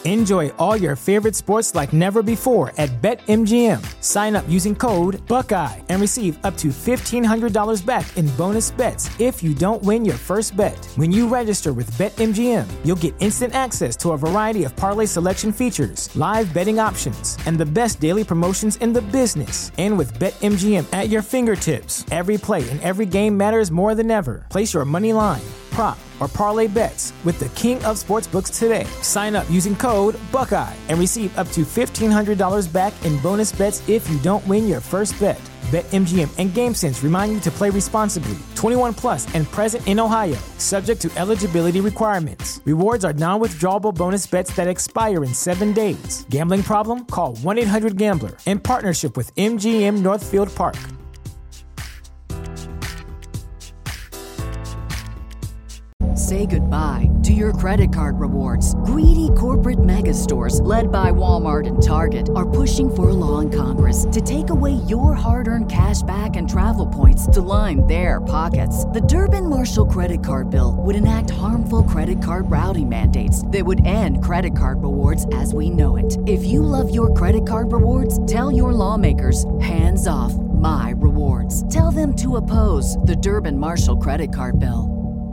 Enjoy all your favorite sports like never before at BetMGM. Sign up using code Buckeye and receive up to $1,500 back in bonus bets if you don't win your first bet. When you register with BetMGM, you'll get instant access to a variety of parlay selection features, live betting options, and the best daily promotions in the business. And with BetMGM at your fingertips, every play and every game matters more than ever. Place your money line, prop, or parlay bets with the king of sportsbooks today. Sign up using code Buckeye and receive up to $1,500 back in bonus bets if you don't win your first bet. BetMGM and GameSense remind you to play responsibly. 21 plus and present in Ohio, subject to eligibility requirements. Rewards are non-withdrawable bonus bets that expire in 7 days. Gambling problem? Call 1-800-GAMBLER. In partnership with MGM Northfield Park. Say goodbye to your credit card rewards. Greedy corporate mega stores, led by Walmart and Target, are pushing for a law in Congress to take away your hard-earned cash back and travel points to line their pockets. The Durbin-Marshall credit card bill would enact harmful credit card routing mandates that would end credit card rewards as we know it. If you love your credit card rewards, tell your lawmakers, hands off my rewards. Tell them to oppose the Durbin-Marshall credit card bill.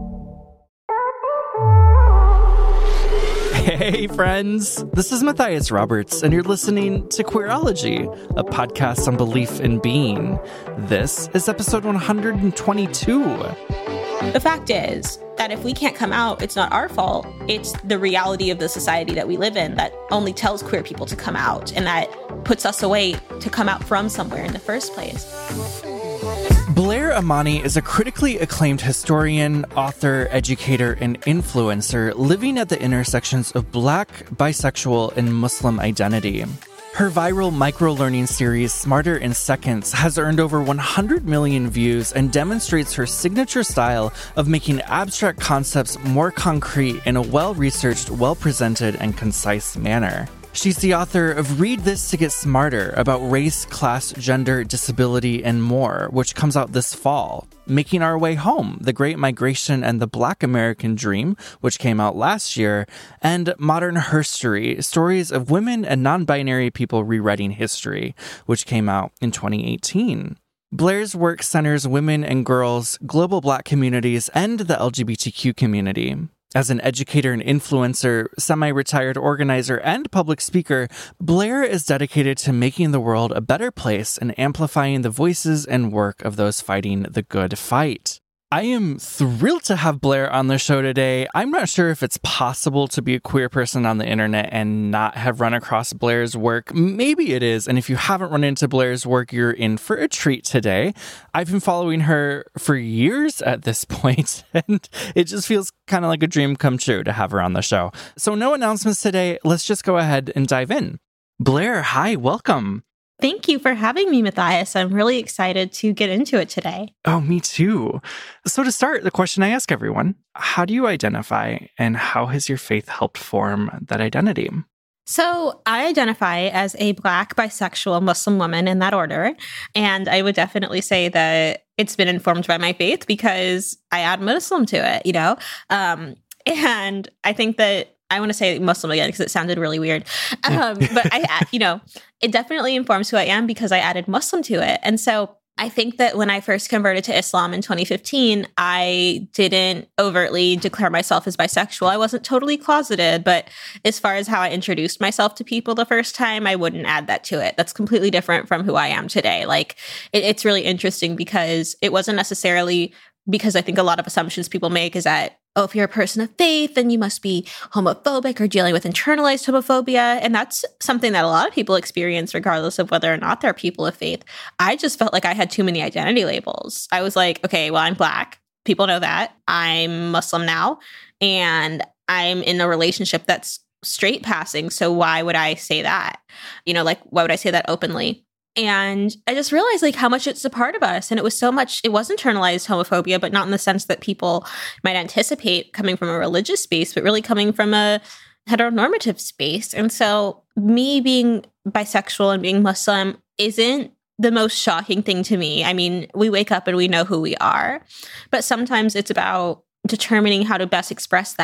Hey friends, this is Matthias Roberts, and you're listening to Queerology, a podcast on belief in being. This is episode 122. The fact is that if we can't come out, it's not our fault. It's the reality of the society that we live in that only tells queer people to come out, and that puts us away to come out from somewhere in the first place. Blair Imani is a critically acclaimed historian, author, educator, and influencer living at the intersections of Black, bisexual, and Muslim identity. Her viral micro-learning series, Smarter in Seconds, has earned over 100 million views and demonstrates her signature style of making abstract concepts more concrete in a well-researched, well-presented, and concise manner. She's the author of Read This to Get Smarter about race, class, gender, disability, and more, which comes out this fall. Making Our Way Home, The Great Migration and the Black American Dream, which came out last year, and Modern Herstory, Stories of Women and Non-Binary People Rewriting History, which came out in 2018. Blair's work centers women and girls, global Black communities, and the LGBTQ community. As an educator and influencer, semi-retired organizer, and public speaker, Blair is dedicated to making the world a better place and amplifying the voices and work of those fighting the good fight. I am thrilled to have Blair on the show today. I'm not sure if it's possible to be a queer person on the internet and not have run across Blair's work. Maybe it is, and if you haven't run into Blair's work, you're in for a treat today. I've been following her for years at this point, and it just feels kind of like a dream come true to have her on the show. So no announcements today. Let's just go ahead and dive in. Blair, hi, welcome. Thank you for having me, Matthias. I'm really excited to get into it today. Oh, me too. So to start, the question I ask everyone, how do you identify and how has your faith helped form that identity? So I identify as a Black, bisexual, Muslim woman in that order. And I would definitely say that it's been informed by my faith because I add Muslim to it, you know? And I think that I want to say Muslim again because it sounded really weird. But it definitely informs who I am because I added Muslim to it. And so I think that when I first converted to Islam in 2015, I didn't overtly declare myself as bisexual. I wasn't totally closeted, but as far as how I introduced myself to people the first time, I wouldn't add that to it. That's completely different from who I am today. Like, it's really interesting because it wasn't necessarily because I think a lot of assumptions people make is that, oh, if you're a person of faith, then you must be homophobic or dealing with internalized homophobia. And that's something that a lot of people experience regardless of whether or not they're people of faith. I just felt like I had too many identity labels. I was like, okay, well, I'm Black. People know that. I'm Muslim now. And I'm in a relationship that's straight passing. So why would I say that? Why would I say that openly? And I just realized how much it's a part of us. And it was so much, it was internalized homophobia, but not in the sense that people might anticipate coming from a religious space, but really coming from a heteronormative space. And so me being bisexual and being Muslim isn't the most shocking thing to me. I mean, we wake up and we know who we are, but sometimes it's about determining how to best express that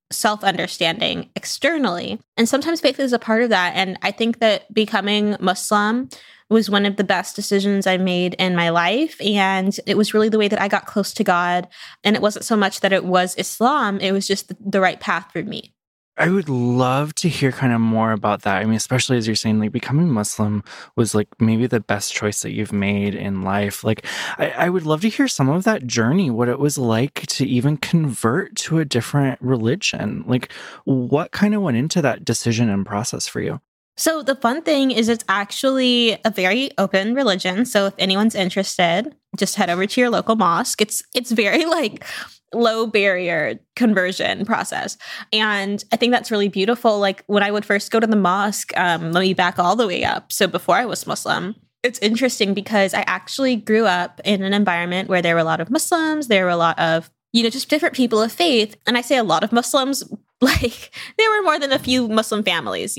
self-understanding externally. And sometimes faith is a part of that. And I think that becoming Muslim was one of the best decisions I made in my life. And it was really the way that I got close to God. And it wasn't so much that it was Islam, it was just the right path for me. I would love to hear kind of more about that. I mean, especially as you're saying, like becoming Muslim was like maybe the best choice that you've made in life. Like, I would love to hear some of that journey, what it was like to even convert to a different religion. Like, what kind of went into that decision and process for you? So the fun thing is it's actually a very open religion. So if anyone's interested, just head over to your local mosque. It's very like low barrier conversion process. And I think that's really beautiful. Like when I would first go to the mosque, let me back all the way up. So before I was Muslim, it's interesting because I actually grew up in an environment where there were a lot of Muslims, there were a lot of, just different people of faith. And I say a lot of Muslims, like there were more than a few Muslim families,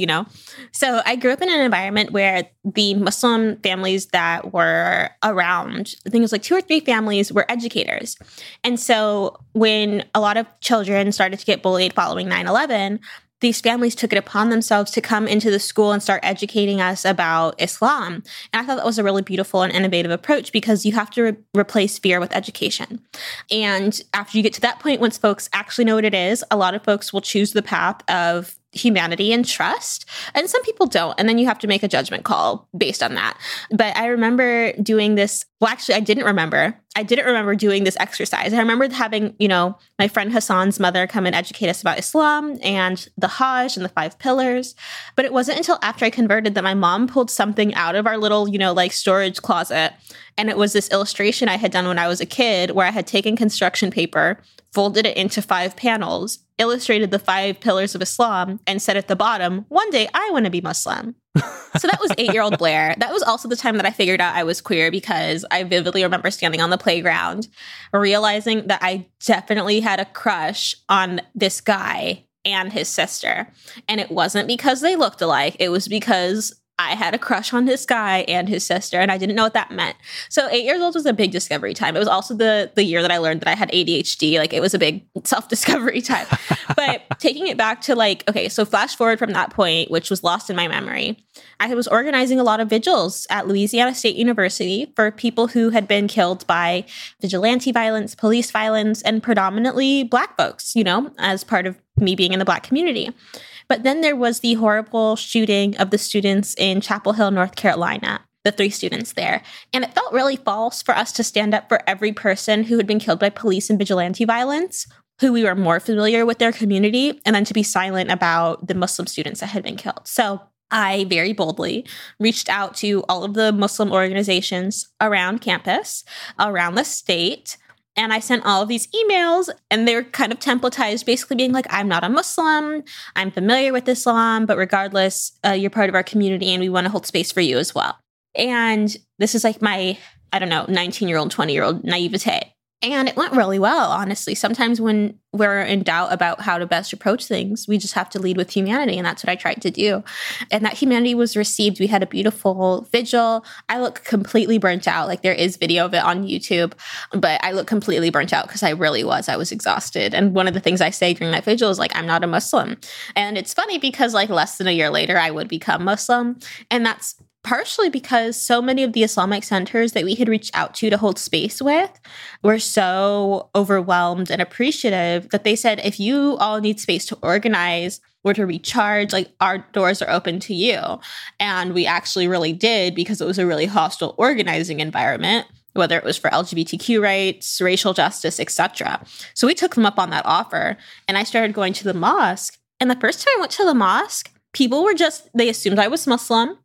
So I grew up in an environment where the Muslim families that were around, I think it was like 2 or 3 families, were educators. And so when a lot of children started to get bullied following 9/11, these families took it upon themselves to come into the school and start educating us about Islam. And I thought that was a really beautiful and innovative approach because you have to replace fear with education. And after you get to that point, once folks actually know what it is, a lot of folks will choose the path of humanity and trust. And some people don't. And then you have to make a judgment call based on that. But I remember doing this. Well, actually, I didn't remember doing this exercise. I remember having, my friend Hassan's mother come and educate us about Islam and the Hajj and the 5 pillars. But it wasn't until after I converted that my mom pulled something out of our little, like storage closet. And it was this illustration I had done when I was a kid where I had taken construction paper, folded it into 5 panels, illustrated the 5 pillars of Islam, and said at the bottom, "One day I want to be Muslim." So that was 8-year-old Blair. That was also the time that I figured out I was queer because I vividly remember standing on the playground, realizing that I definitely had a crush on this guy and his sister. And it wasn't because they looked alike. It was because I had a crush on this guy and his sister, and I didn't know what that meant. So 8 years old was a big discovery time. It was also the year that I learned that I had ADHD. Like, it was a big self-discovery time. But taking it back to so flash forward from that point, which was lost in my memory, I was organizing a lot of vigils at Louisiana State University for people who had been killed by vigilante violence, police violence, and predominantly Black folks, as part of me being in the Black community. But then there was the horrible shooting of the students in Chapel Hill, North Carolina, the 3 students there. And it felt really false for us to stand up for every person who had been killed by police and vigilante violence, who we were more familiar with their community, and then to be silent about the Muslim students that had been killed. So I very boldly reached out to all of the Muslim organizations around campus, around the state, and I sent all of these emails, and they were kind of templatized, basically being like, "I'm not a Muslim, I'm familiar with Islam, but regardless, you're part of our community and we want to hold space for you as well." And this is like my, 19-year-old, 20-year-old naivete. And it went really well, honestly. Sometimes when we're in doubt about how to best approach things, we just have to lead with humanity. And that's what I tried to do. And that humanity was received. We had a beautiful vigil. I look completely burnt out. Like, there is video of it on YouTube, but I look completely burnt out because I really was. I was exhausted. And one of the things I say during that vigil is like, "I'm not a Muslim." And it's funny because like less than a year later, I would become Muslim. And that's partially because so many of the Islamic centers that we had reached out to hold space with were so overwhelmed and appreciative that they said, "If you all need space to organize or to recharge, like, our doors are open to you." And we actually really did, because it was a really hostile organizing environment, whether it was for LGBTQ rights, racial justice, etc. So we took them up on that offer, and I started going to the mosque. And the first time I went to the mosque, people were they assumed I was Muslim.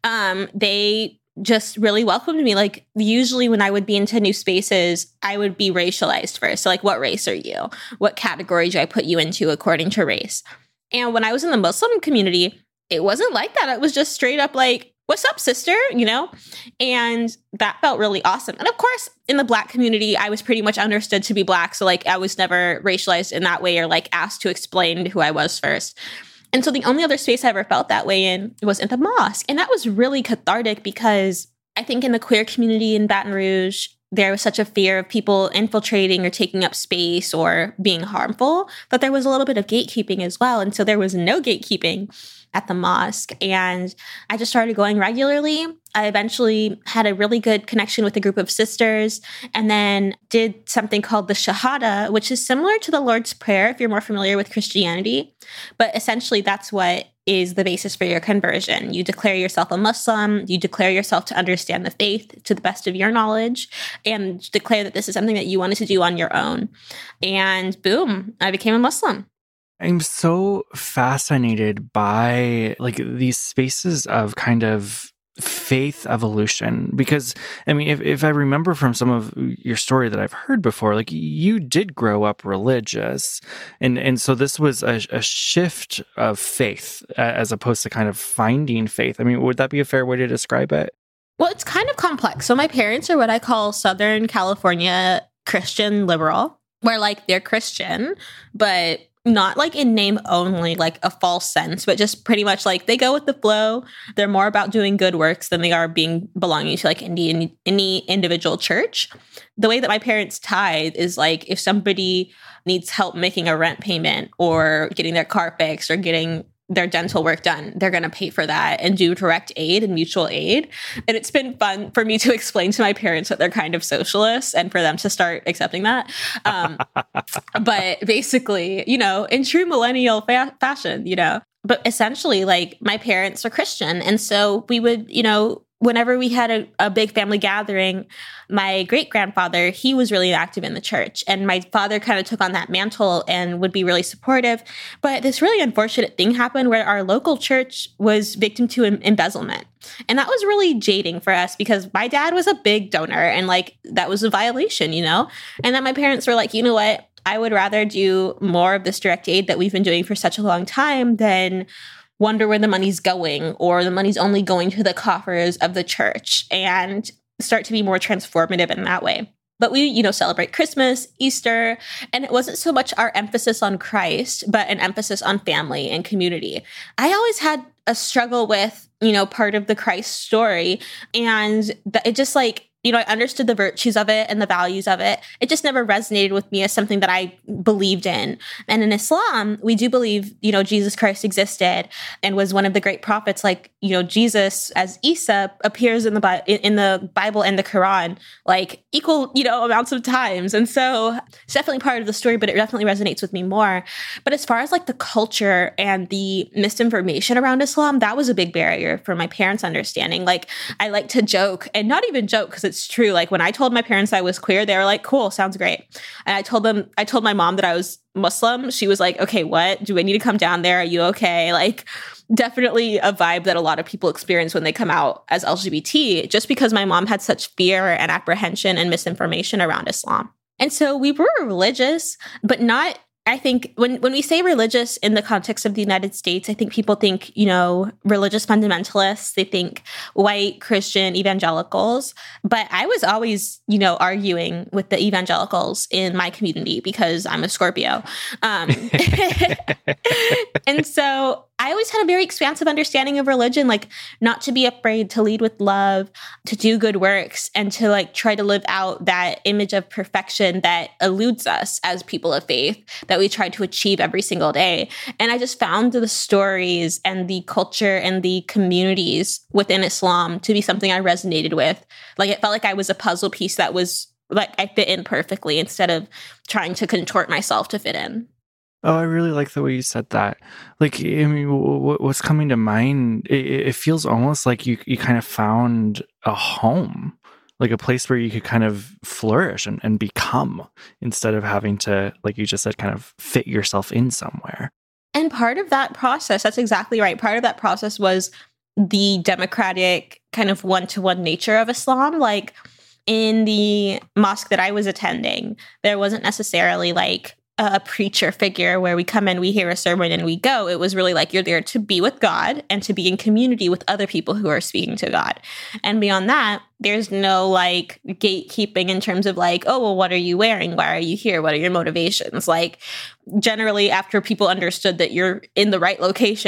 They just really welcomed me. Like, usually when I would be into new spaces, I would be racialized first. So like, what race are you? What category do I put you into according to race? And when I was in the Muslim community, it wasn't like that. It was just straight up like, "What's up, sister?" And that felt really awesome. And of course, in the Black community, I was pretty much understood to be Black. So like, I was never racialized in that way or like asked to explain who I was first. And so the only other space I ever felt that way in was in the mosque. And that was really cathartic because I think in the queer community in Baton Rouge, there was such a fear of people infiltrating or taking up space or being harmful, that there was a little bit of gatekeeping as well. And so there was no gatekeeping at the mosque. And I just started going regularly. I eventually had a really good connection with a group of sisters and then did something called the Shahada, which is similar to the Lord's Prayer if you're more familiar with Christianity. But essentially, that's what is the basis for your conversion. You declare yourself a Muslim, you declare yourself to understand the faith to the best of your knowledge, and declare that this is something that you wanted to do on your own. And boom, I became a Muslim. I'm so fascinated by like these spaces of kind of faith evolution, because I mean, if I remember from some of your story that I've heard before, like you did grow up religious, and so this was a shift of faith as opposed to kind of finding faith. I mean, would that be a fair way to describe it? Well, it's kind of complex. So my parents are what I call Southern California Christian liberal, where like they're Christian, but not like in name only, like a false sense, but just pretty much like they go with the flow. They're more about doing good works than they are belonging to like any individual church. The way that my parents tithe is like if somebody needs help making a rent payment or getting their car fixed or getting their dental work done, they're going to pay for that and do direct aid and mutual aid. And it's been fun for me to explain to my parents that they're kind of socialists and for them to start accepting that. But basically, you know, in true millennial fashion, you know, but essentially like my parents are Christian. And so we would, you know, whenever we had a big family gathering, my great-grandfather, he was really active in the church. And my father kind of took on that mantle and would be really supportive. But this really unfortunate thing happened where our local church was victim to embezzlement. And that was really jading for us because my dad was a big donor and like that was a violation, you know? And then my parents were like, you know what? I would rather do more of this direct aid that we've been doing for such a long time than wonder where the money's going or the money's only going to the coffers of the church and start to be more transformative in that way. But we, you know, celebrate Christmas, Easter, and it wasn't so much our emphasis on Christ, but an emphasis on family and community. I always had a struggle with, you know, part of the Christ story, and it just like, you know, I understood the virtues of it and the values of it. It just never resonated with me as something that I believed in. And in Islam, we do believe, you know, Jesus Christ existed and was one of the great prophets. Like, you know, Jesus as Isa appears in the Bible and the Quran, like equal, you know, amounts of times. And so it's definitely part of the story, but it definitely resonates with me more. But as far as like the culture and the misinformation around Islam, that was a big barrier for my parents' understanding. Like I like to joke, and not even joke because it's true. Like when I told my parents I was queer, they were like, cool, sounds great. And I told my mom that I was Muslim. She was like, okay, what? Do I need to come down there? Are you okay? Like definitely a vibe that a lot of people experience when they come out as LGBT, just because my mom had such fear and apprehension and misinformation around Islam. And so we were religious, but not, I think when we say religious in the context of the United States, I think people think, you know, religious fundamentalists, they think white Christian evangelicals. But I was always, you know, arguing with the evangelicals in my community because I'm a Scorpio. And so I always had a very expansive understanding of religion, like not to be afraid to lead with love, to do good works, and to like try to live out that image of perfection that eludes us as people of faith that we try to achieve every single day. And I just found the stories and the culture and the communities within Islam to be something I resonated with. Like it felt like I was a puzzle piece that was like I fit in perfectly instead of trying to contort myself to fit in. Oh, I really like the way you said that. Like, I mean, what's coming to mind, it feels almost like you kind of found a home, like a place where you could kind of flourish and become instead of having to, like you just said, kind of fit yourself in somewhere. And part of that process, that's exactly right. Part of that process was the democratic kind of one-to-one nature of Islam. Like in the mosque that I was attending, there wasn't necessarily like a preacher figure where we come in, we hear a sermon and we go. It was really like you're there to be with God and to be in community with other people who are speaking to God. And beyond that, there's no like gatekeeping in terms of like, oh, well, what are you wearing? Why are you here? What are your motivations? Like generally after people understood that you're in the right location,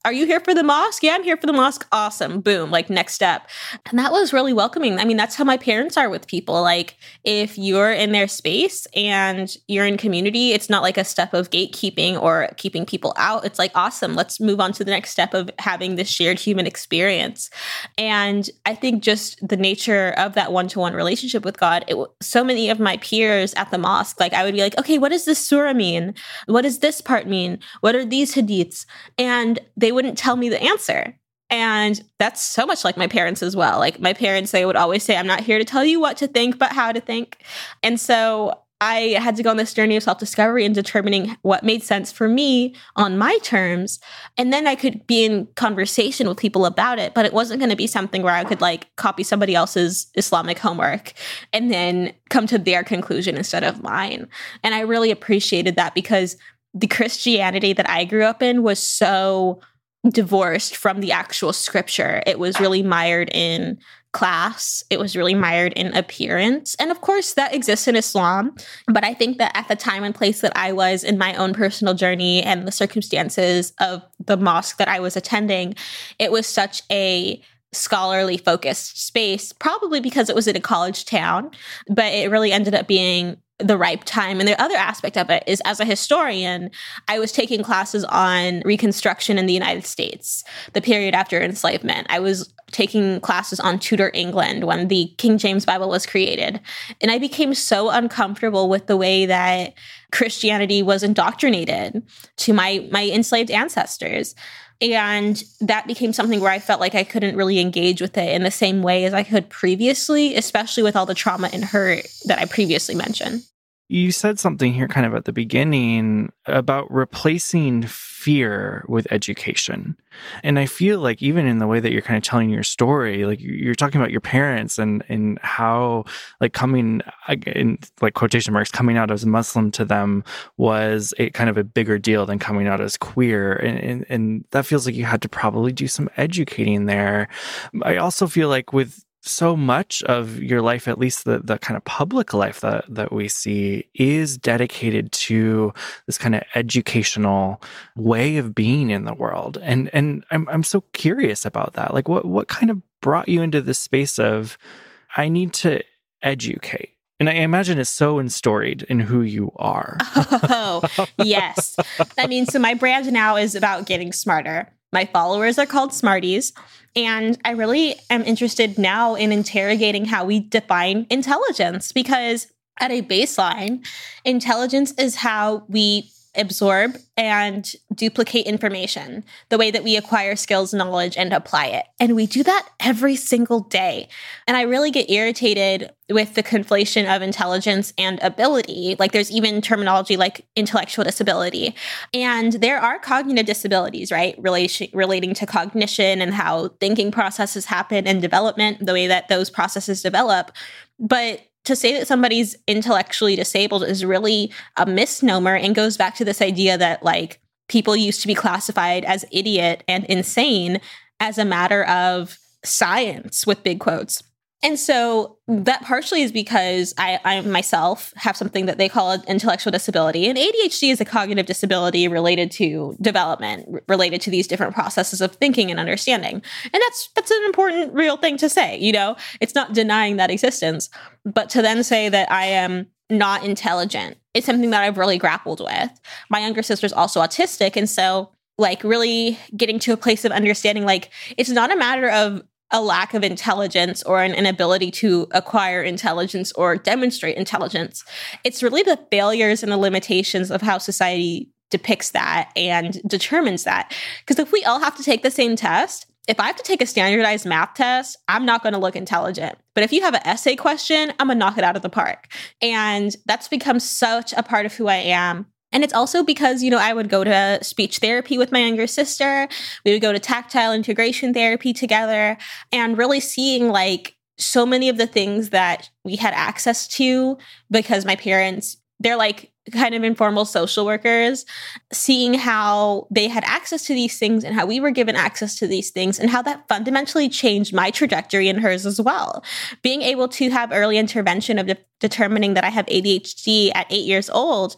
Are you here for the mosque? Yeah, I'm here for the mosque. Awesome. Boom. Like next step. And that was really welcoming. I mean, that's how my parents are with people. Like if you're in their space and you're in community, it's not like a step of gatekeeping or keeping people out. It's like, awesome. Let's move on to the next step of having this shared human experience. And I think just the nature of that one-to-one relationship with God, so many of my peers at the mosque, like I would be like, okay, what does this surah mean? What does this part mean? What are these hadiths? And they wouldn't tell me the answer. And that's so much like my parents as well. Like my parents, they would always say, I'm not here to tell you what to think, but how to think. And so I had to go on this journey of self-discovery and determining what made sense for me on my terms. And then I could be in conversation with people about it, but it wasn't going to be something where I could like copy somebody else's Islamic homework and then come to their conclusion instead of mine. And I really appreciated that because the Christianity that I grew up in was so divorced from the actual scripture. It was really mired in class. It was really mired in appearance. And of course, that exists in Islam. But I think that at the time and place that I was in my own personal journey and the circumstances of the mosque that I was attending, it was such a scholarly focused space, probably because it was in a college town, but it really ended up being the ripe time. And the other aspect of it is, as a historian, I was taking classes on Reconstruction in the United States, the period after enslavement. I was taking classes on Tudor England when the King James Bible was created. And I became so uncomfortable with the way that Christianity was indoctrinated to my enslaved ancestors. And that became something where I felt like I couldn't really engage with it in the same way as I could previously, especially with all the trauma and hurt that I previously mentioned. You said something here kind of at the beginning about replacing fear with education. And I feel like even in the way that you're kind of telling your story, like you're talking about your parents and how like coming, in like quotation marks, coming out as Muslim to them was a kind of a bigger deal than coming out as queer. And that feels like you had to probably do some educating there. I also feel like with so much of your life, at least the kind of public life that we see, is dedicated to this kind of educational way of being in the world. And I'm so curious about that. Like what kind of brought you into this space of, I need to educate? And I imagine it's so enstoried in who you are. Oh, yes. I mean, so my brand now is about getting smarter. My followers are called Smarties. And I really am interested now in interrogating how we define intelligence, because at a baseline, intelligence is how we absorb and duplicate information, the way that we acquire skills, knowledge, and apply it. And we do that every single day. And I really get irritated with the conflation of intelligence and ability. Like there's even terminology like intellectual disability. And there are cognitive disabilities, right? Relating to cognition and how thinking processes happen and development, the way that those processes develop. But to say that somebody's intellectually disabled is really a misnomer and goes back to this idea that like people used to be classified as idiot and insane as a matter of science with big quotes. And so that partially is because I myself have something that they call an intellectual disability. And ADHD is a cognitive disability related to development, related to these different processes of thinking and understanding. And that's an important, real thing to say. You know, it's not denying that existence. But to then say that I am not intelligent, it's something that I've really grappled with. My younger sister's also autistic. And so like really getting to a place of understanding, like it's not a matter of a lack of intelligence or an inability to acquire intelligence or demonstrate intelligence. It's really the failures and the limitations of how society depicts that and determines that. Because if we all have to take the same test, if I have to take a standardized math test, I'm not going to look intelligent. But if you have an essay question, I'm going to knock it out of the park. And that's become such a part of who I am. And it's also because, you know, I would go to speech therapy with my younger sister. We would go to tactile integration therapy together, and really seeing like so many of the things that we had access to because my parents, they're like kind of informal social workers, seeing how they had access to these things and how we were given access to these things and how that fundamentally changed my trajectory and hers as well. Being able to have early intervention of determining that I have ADHD at 8 years old,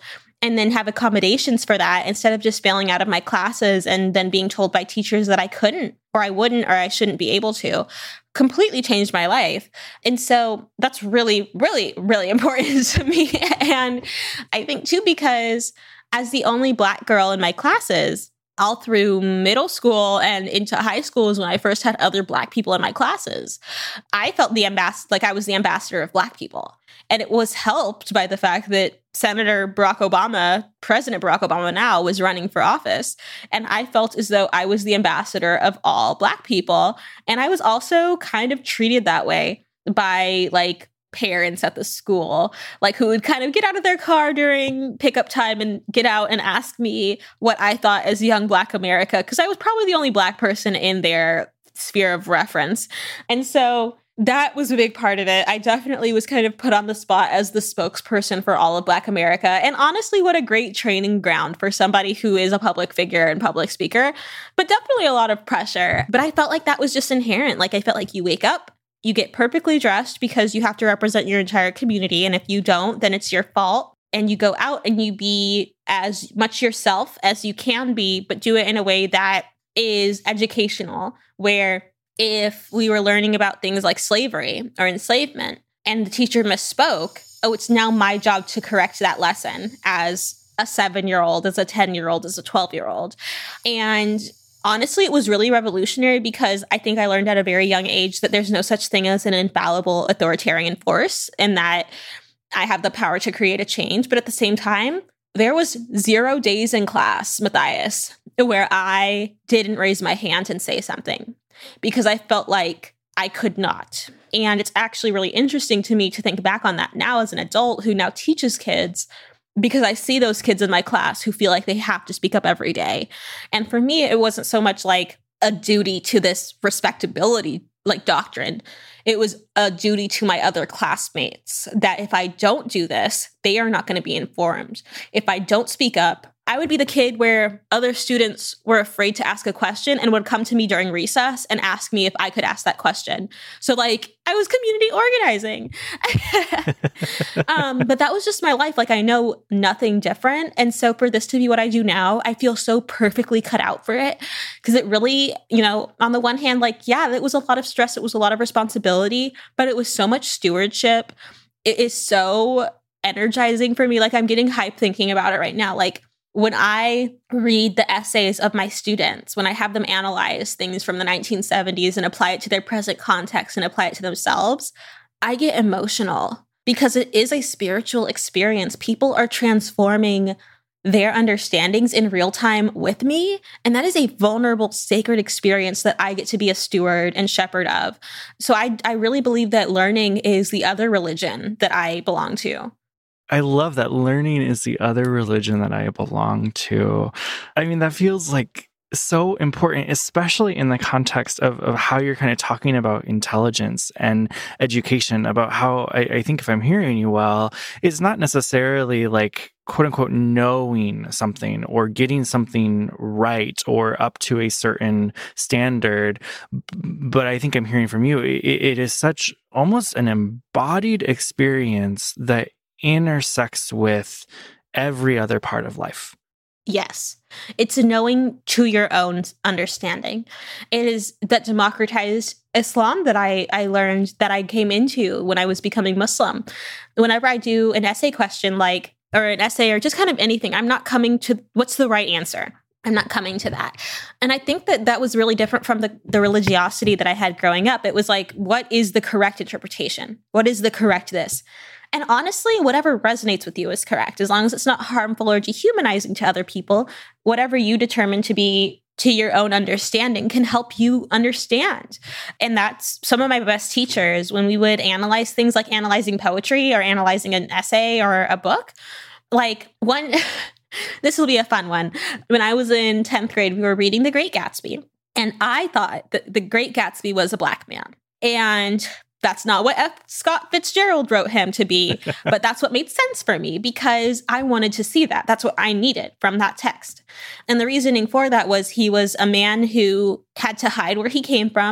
and then have accommodations for that instead of just failing out of my classes and then being told by teachers that I couldn't or I wouldn't or I shouldn't be able to, completely changed my life. And so that's really, really, really important to me. And I think too, because as the only Black girl in my classes, all through middle school and into high school is when I first had other Black people in my classes. I felt like I was the ambassador of Black people. And it was helped by the fact that President Barack Obama now, was running for office. And I felt as though I was the ambassador of all Black people. And I was also kind of treated that way by like parents at the school, like who would kind of get out of their car during pickup time and get out and ask me what I thought as young Black America, because I was probably the only Black person in their sphere of reference. And so that was a big part of it. I definitely was kind of put on the spot as the spokesperson for all of Black America. And honestly, what a great training ground for somebody who is a public figure and public speaker, but definitely a lot of pressure. But I felt like that was just inherent. Like I felt like you wake up, you get perfectly dressed because you have to represent your entire community. And if you don't, then it's your fault. And you go out and you be as much yourself as you can be, but do it in a way that is educational, where if we were learning about things like slavery or enslavement and the teacher misspoke, it's now my job to correct that lesson as a 7-year-old, as a 10-year-old, as a 12-year-old. And honestly, it was really revolutionary because I think I learned at a very young age that there's no such thing as an infallible authoritarian force and that I have the power to create a change. But at the same time, there was 0 days in class, Matthias, where I didn't raise my hand and say something because I felt like I could not. And it's actually really interesting to me to think back on that now as an adult who now teaches kids, because I see those kids in my class who feel like they have to speak up every day. And for me, it wasn't so much like a duty to this respectability like doctrine. It was a duty to my other classmates that if I don't do this, they are not going to be informed. If I don't speak up, I would be the kid where other students were afraid to ask a question and would come to me during recess and ask me if I could ask that question. So like I was community organizing. But that was just my life. Like I know nothing different. And so for this to be what I do now, I feel so perfectly cut out for it because it really, on the one hand, like, yeah, it was a lot of stress. It was a lot of responsibility, but it was so much stewardship. It is so energizing for me. Like I'm getting hype thinking about it right now. Like, when I read the essays of my students, when I have them analyze things from the 1970s and apply it to their present context and apply it to themselves, I get emotional because it is a spiritual experience. People are transforming their understandings in real time with me. And that is a vulnerable, sacred experience that I get to be a steward and shepherd of. So I really believe that learning is the other religion that I belong to. I love that learning is the other religion that I belong to. I mean, that feels like so important, especially in the context of how you're kind of talking about intelligence and education, about how I think if I'm hearing you well, it's not necessarily like quote unquote knowing something or getting something right or up to a certain standard. But I think I'm hearing from you, it is such almost an embodied experience that intersects with every other part of life. Yes. It's a knowing to your own understanding. It is that democratized Islam that I learned, that I came into when I was becoming Muslim. Whenever I do an essay question or an essay or just kind of anything, I'm not coming to what's the right answer. I'm not coming to that. And I think that was really different from the religiosity that I had growing up. It was like, what is the correct interpretation? What is the correct this? And honestly, whatever resonates with you is correct. As long as it's not harmful or dehumanizing to other people, whatever you determine to be to your own understanding can help you understand. And that's some of my best teachers when we would analyze things like analyzing poetry or analyzing an essay or a book. Like one, this will be a fun one. When I was in 10th grade, we were reading The Great Gatsby. And I thought that The Great Gatsby was a Black man. And that's not what F. Scott Fitzgerald wrote him to be, but that's what made sense for me because I wanted to see that. That's what I needed from that text. And the reasoning for that was he was a man who had to hide where he came from.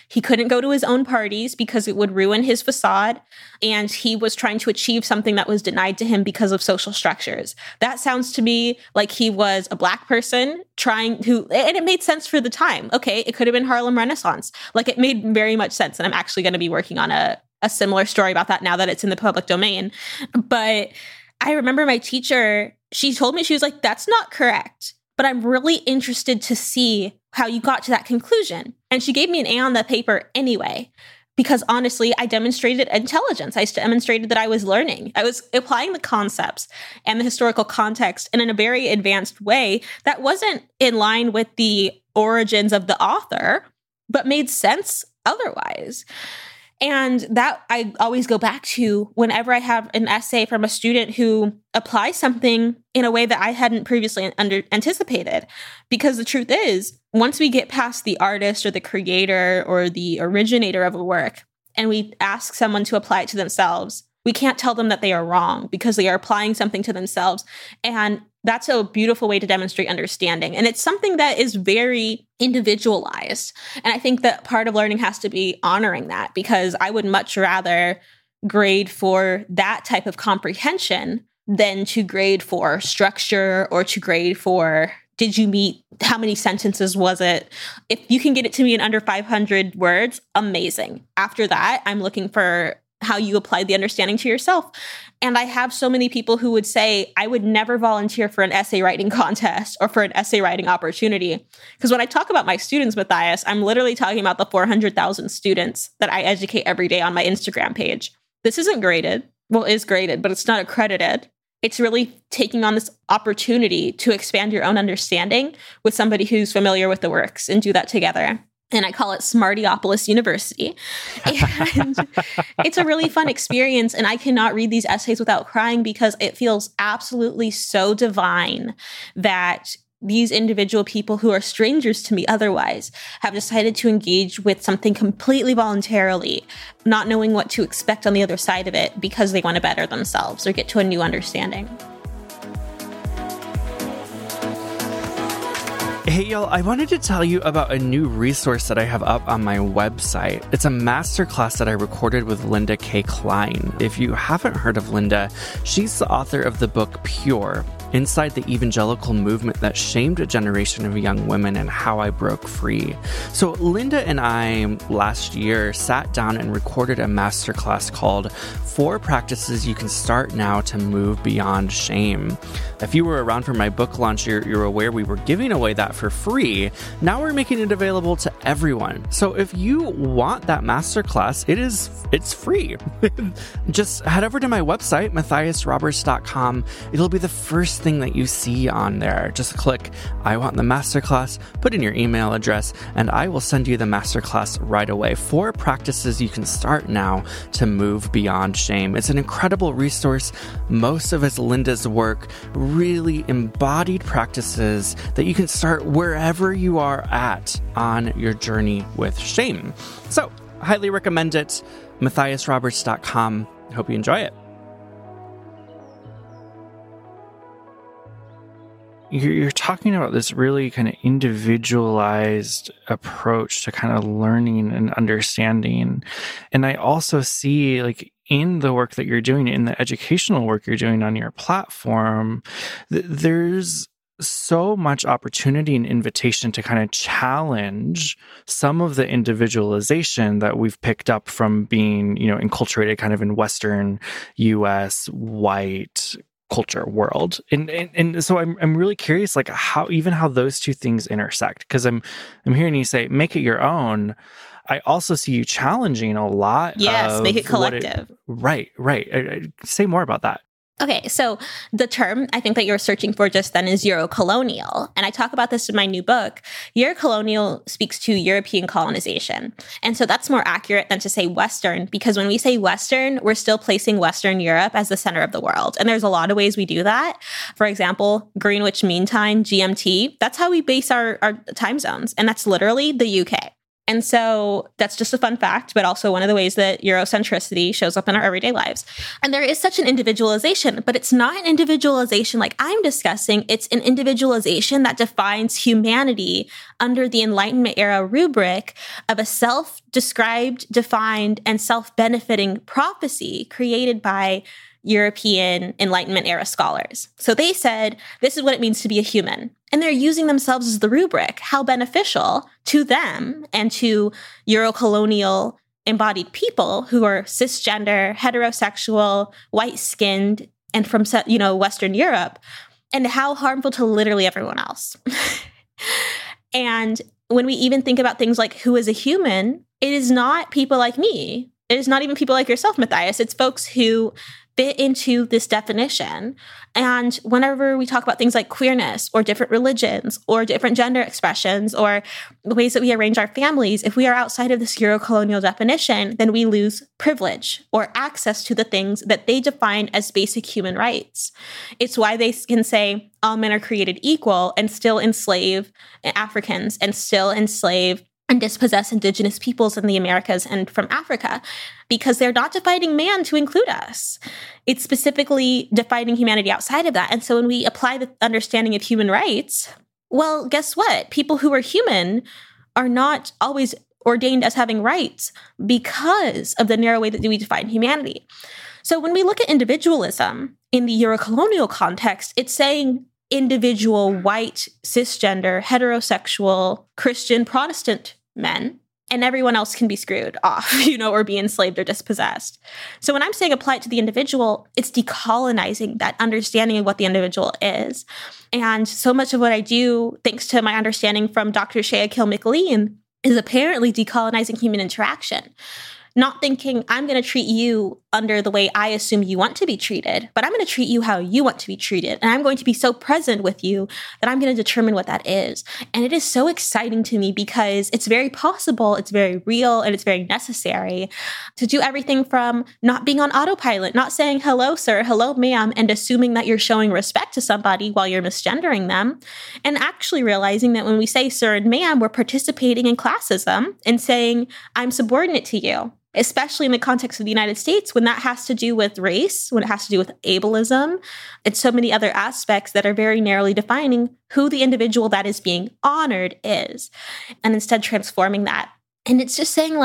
He couldn't go to his own parties because it would ruin his facade. And he was trying to achieve something that was denied to him because of social structures. That sounds to me like he was a Black person and it made sense for the time. Okay, it could have been Harlem Renaissance. Like, it made very much sense. And I'm actually going to be working on a similar story about that now that it's in the public domain. But I remember my teacher, she told me, she was like, that's not correct, but I'm really interested to see how you got to that conclusion. And she gave me an A on the paper anyway, because honestly, I demonstrated intelligence. I demonstrated that I was learning. I was applying the concepts and the historical context in a very advanced way that wasn't in line with the origins of the author, but made sense otherwise. And that I always go back to whenever I have an essay from a student who applies something in a way that I hadn't previously anticipated. Because the truth is, once we get past the artist or the creator or the originator of a work, and we ask someone to apply it to themselves, we can't tell them that they are wrong because they are applying something to themselves. And that's a beautiful way to demonstrate understanding. And it's something that is very individualized. And I think that part of learning has to be honoring that, because I would much rather grade for that type of comprehension than to grade for structure or to grade for, did you meet, how many sentences was it? If you can get it to me in under 500 words, amazing. After that, I'm looking for how you apply the understanding to yourself. And I have so many people who would say, I would never volunteer for an essay writing contest or for an essay writing opportunity. Because when I talk about my students, Matthias, I'm literally talking about the 400,000 students that I educate every day on my Instagram page. This isn't graded. Well, it is graded, but it's not accredited. It's really taking on this opportunity to expand your own understanding with somebody who's familiar with the works and do that together. And I call it Smartiopolis University. And it's a really fun experience. And I cannot read these essays without crying, because it feels absolutely so divine that these individual people who are strangers to me otherwise have decided to engage with something completely voluntarily, not knowing what to expect on the other side of it, because they want to better themselves or get to a new understanding. Hey, y'all, I wanted to tell you about a new resource that I have up on my website. It's a masterclass that I recorded with Linda K. Klein. If you haven't heard of Linda, she's the author of the book Pure, Inside the Evangelical Movement That Shamed a Generation of Young Women and How I Broke Free. So Linda and I last year sat down and recorded a masterclass called 4 Practices You Can Start Now to Move Beyond Shame. If you were around for my book launch, you're aware we were giving away that for free. Now we're making it available to everyone. So if you want that masterclass, it's free. Just head over to my website, MatthiasRoberts.com. It'll be the first thing that you see on there. Just click, I want the masterclass, put in your email address, and I will send you the masterclass right away. 4 practices you can start now to move beyond shame. It's an incredible resource. Most of it's Linda's work, really embodied practices that you can start wherever you are at on your journey with shame. So, highly recommend it. MatthiasRoberts.com. Hope you enjoy it. You're talking about this really kind of individualized approach to kind of learning and understanding. And I also see, like, in the work that you're doing, in the educational work you're doing on your platform, there's so much opportunity and invitation to kind of challenge some of the individualization that we've picked up from being, enculturated kind of in Western US white culture world. And so I'm really curious, like, how those two things intersect, because I'm hearing you say make it your own. I also see you challenging a lot. Yes, make it collective. Right. Say more about that. Okay, so the term I think that you're searching for just then is Eurocolonial. And I talk about this in my new book. Eurocolonial speaks to European colonization. And so that's more accurate than to say Western, because when we say Western, we're still placing Western Europe as the center of the world. And there's a lot of ways we do that. For example, Greenwich Mean Time, GMT, that's how we base our time zones. And that's literally the UK. And so that's just a fun fact, but also one of the ways that Eurocentricity shows up in our everyday lives. And there is such an individualization, but it's not an individualization like I'm discussing. It's an individualization that defines humanity under the Enlightenment era rubric of a self-described, defined, and self-benefiting prophecy created by European Enlightenment era scholars. So they said, this is what it means to be a human. And they're using themselves as the rubric. How beneficial to them and to Euro-colonial embodied people who are cisgender, heterosexual, white-skinned, and from, Western Europe, and how harmful to literally everyone else. And when we even think about things like who is a human, it is not people like me. It is not even people like yourself, Matthias. It's folks who fit into this definition. And whenever we talk about things like queerness or different religions or different gender expressions or the ways that we arrange our families, if we are outside of this Euro-colonial definition, then we lose privilege or access to the things that they define as basic human rights. It's why they can say all men are created equal and still enslave Africans and still enslave and dispossess indigenous peoples in the Americas and from Africa, because they're not defining man to include us. It's specifically defining humanity outside of that. And so when we apply the understanding of human rights, well, guess what? People who are human are not always ordained as having rights because of the narrow way that we define humanity. So when we look at individualism in the Euro-colonial context, it's saying individual white, cisgender, heterosexual, Christian, Protestant men, and everyone else can be screwed off, or be enslaved or dispossessed. So when I'm saying apply it to the individual, it's decolonizing that understanding of what the individual is. And so much of what I do, thanks to my understanding from Dr. Shea Akill-McLean, is apparently decolonizing human interaction. Not thinking I'm going to treat you under the way I assume you want to be treated, but I'm going to treat you how you want to be treated. And I'm going to be so present with you that I'm going to determine what that is. And it is so exciting to me because it's very possible, it's very real, and it's very necessary to do everything from not being on autopilot, not saying hello, sir, hello, ma'am, and assuming that you're showing respect to somebody while you're misgendering them, and actually realizing that when we say sir and ma'am, we're participating in classism and saying I'm subordinate to you. Especially in the context of the United States, when that has to do with race, when it has to do with ableism, and so many other aspects that are very narrowly defining who the individual that is being honored is, and instead transforming that. And it's just saying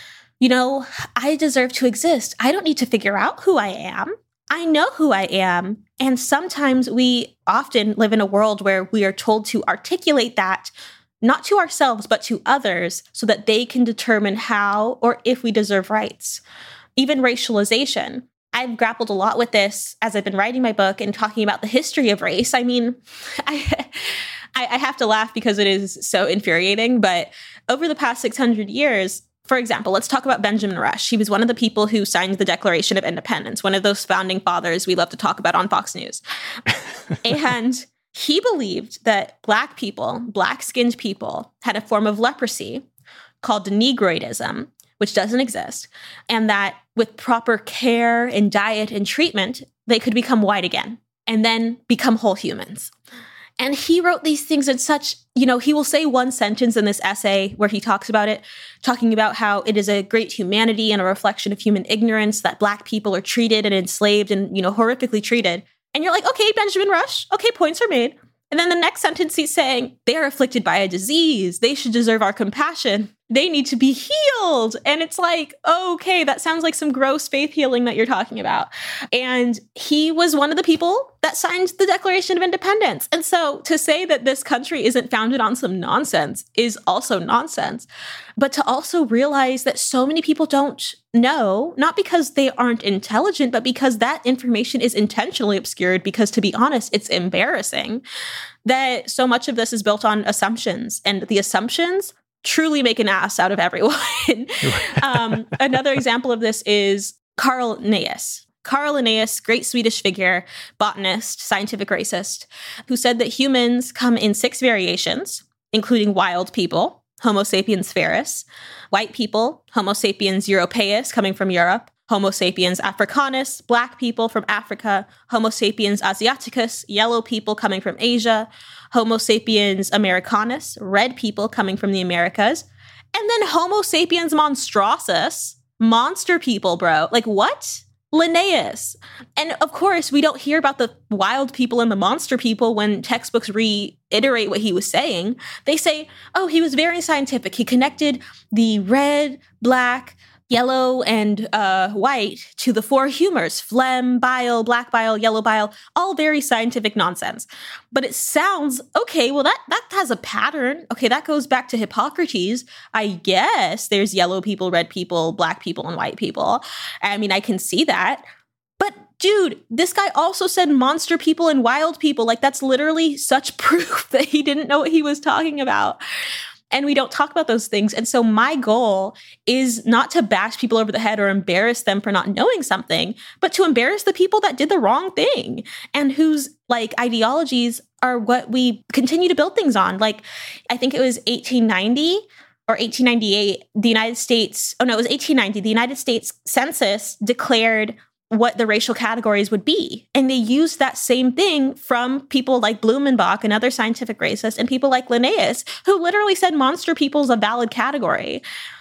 I deserve to exist. I don't need to figure out who I am. I know who I am. And sometimes we often live in a world where we are told to articulate that not to ourselves, but to others, so that they can determine how or if we deserve rights. Even racialization. I've grappled a lot with this as I've been writing my book and talking about the history of race. I mean, I have to laugh because it is so infuriating, but over the past 600 years, for example, let's talk about Benjamin Rush. He was one of the people who signed the Declaration of Independence, one of those founding fathers we love to talk about on Fox News. And he believed that Black people, Black-skinned people, had a form of leprosy called Negroidism, which doesn't exist, and that with proper care and diet and treatment, they could become white again and then become whole humans. And he wrote these things in such, he will say one sentence in this essay where he talks about it, talking about how it is a great humanity and a reflection of human ignorance that Black people are treated and enslaved and, horrifically treated. And you're like, okay, Benjamin Rush, okay, points are made. And then the next sentence he's saying, they are afflicted by a disease. They should deserve our compassion. They need to be healed. And it's like, okay, that sounds like some gross faith healing that you're talking about. And he was one of the people that signed the Declaration of Independence. And so to say that this country isn't founded on some nonsense is also nonsense. But to also realize that so many people don't know, not because they aren't intelligent, but because that information is intentionally obscured, because to be honest, it's embarrassing that so much of this is built on assumptions, and the assumptions truly make an ass out of everyone. Another example of this is Carl Linnaeus. Carl Linnaeus, great Swedish figure, botanist, scientific racist, who said that humans come in 6 variations, including wild people, Homo sapiens ferus, white people, Homo sapiens europaeus, coming from Europe, Homo sapiens africanus, Black people from Africa, Homo sapiens asiaticus, yellow people coming from Asia, Homo sapiens americanus, red people coming from the Americas, And then Homo sapiens monstrossus, monster people, bro. Like, what? Linnaeus. And of course, we don't hear about the wild people and the monster people when textbooks reiterate what he was saying. They say, oh, he was very scientific. He connected the red, black, yellow, and white to the four humors: phlegm, bile, black bile, yellow bile, all very scientific nonsense. But it sounds, okay, well, that has a pattern. Okay, that goes back to Hippocrates. I guess there's yellow people, red people, black people, and white people. I mean, I can see that. But dude, this guy also said monster people and wild people. Like, that's literally such proof that he didn't know what he was talking about. And we don't talk about those things. And so my goal is not to bash people over the head or embarrass them for not knowing something, but to embarrass the people that did the wrong thing and whose like ideologies are what we continue to build things on. Like, I think it was 1890 or 1898, the United States, oh no, it was 1890, the United States Census declared what the racial categories would be. And they used that same thing from people like Blumenbach and other scientific racists and people like Linnaeus, who literally said monster people is a valid category.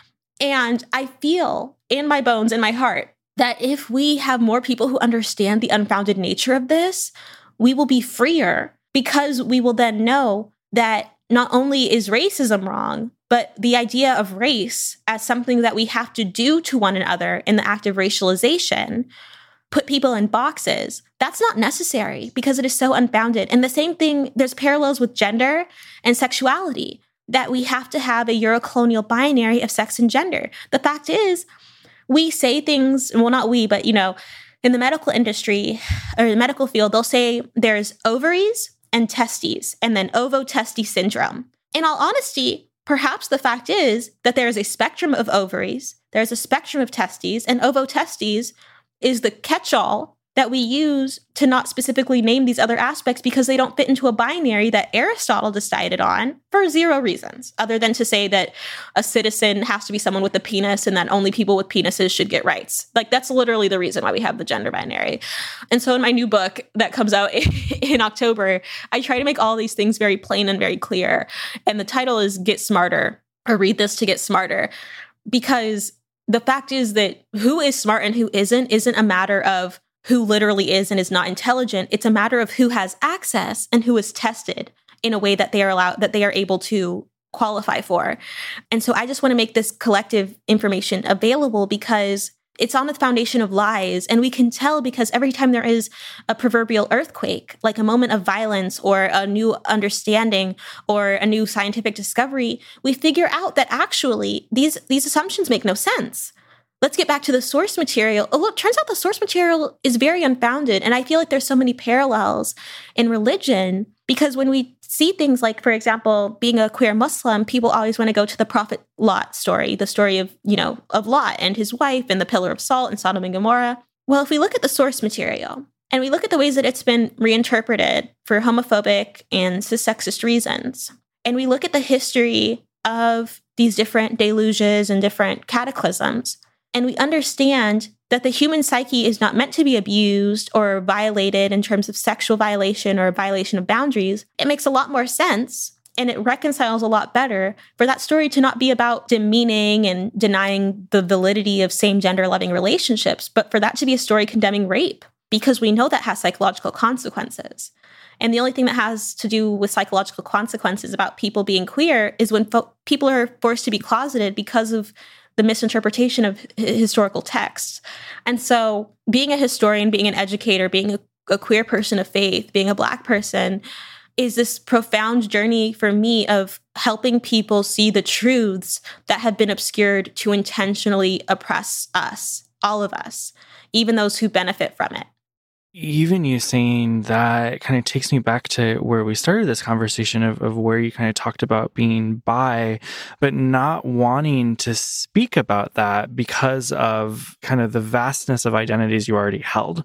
And I feel in my bones, in my heart, that if we have more people who understand the unfounded nature of this, we will be freer, because we will then know that not only is racism wrong, but the idea of race as something that we have to do to one another in the act of racialization, put people in boxes, that's not necessary because it is so unfounded. And the same thing, there's parallels with gender and sexuality, that we have to have a Eurocolonial binary of sex and gender. The fact is, we say things, well, not we, but, you know, in the medical industry or the medical field, they'll say there's ovaries and testes, and then ovo-testes syndrome. In all honesty, perhaps the fact is that there is a spectrum of ovaries, there's a spectrum of testes, and ovo-testes is the catch-all that we use to not specifically name these other aspects because they don't fit into a binary that Aristotle decided on for zero reasons, other than to say that a citizen has to be someone with a penis and that only people with penises should get rights. Like, that's literally the reason why we have the gender binary. And so in my new book that comes out in October, I try to make all these things very plain and very clear. And the title is Get Smarter, or Read This to Get Smarter, because the fact is that who is smart and who isn't a matter of who literally is and is not intelligent. It's a matter of who has access and who is tested in a way that they are able to qualify for. And so I just want to make this collective information available because it's on the foundation of lies. And we can tell because every time there is a proverbial earthquake, like a moment of violence or a new understanding or a new scientific discovery, we figure out that actually these assumptions make no sense. Let's get back to the source material. Oh, look, turns out the source material is very unfounded. And I feel like there's so many parallels in religion because when we see things like, for example, being a queer Muslim, people always want to go to the Prophet Lot story, the story of, of Lot and his wife and the pillar of salt in Sodom and Gomorrah. Well, if we look at the source material and we look at the ways that it's been reinterpreted for homophobic and cis-sexist reasons, and we look at the history of these different deluges and different cataclysms, and we understand that the human psyche is not meant to be abused or violated in terms of sexual violation or violation of boundaries, it makes a lot more sense and it reconciles a lot better for that story to not be about demeaning and denying the validity of same-gender loving relationships, but for that to be a story condemning rape, because we know that has psychological consequences. And the only thing that has to do with psychological consequences about people being queer is when people are forced to be closeted because of the misinterpretation of historical texts. And so being a historian, being an educator, being a queer person of faith, being a Black person is this profound journey for me of helping people see the truths that have been obscured to intentionally oppress us, all of us, even those who benefit from it. Even you saying that kind of takes me back to where we started this conversation of where you kind of talked about being bi, but not wanting to speak about that because of kind of the vastness of identities you already held.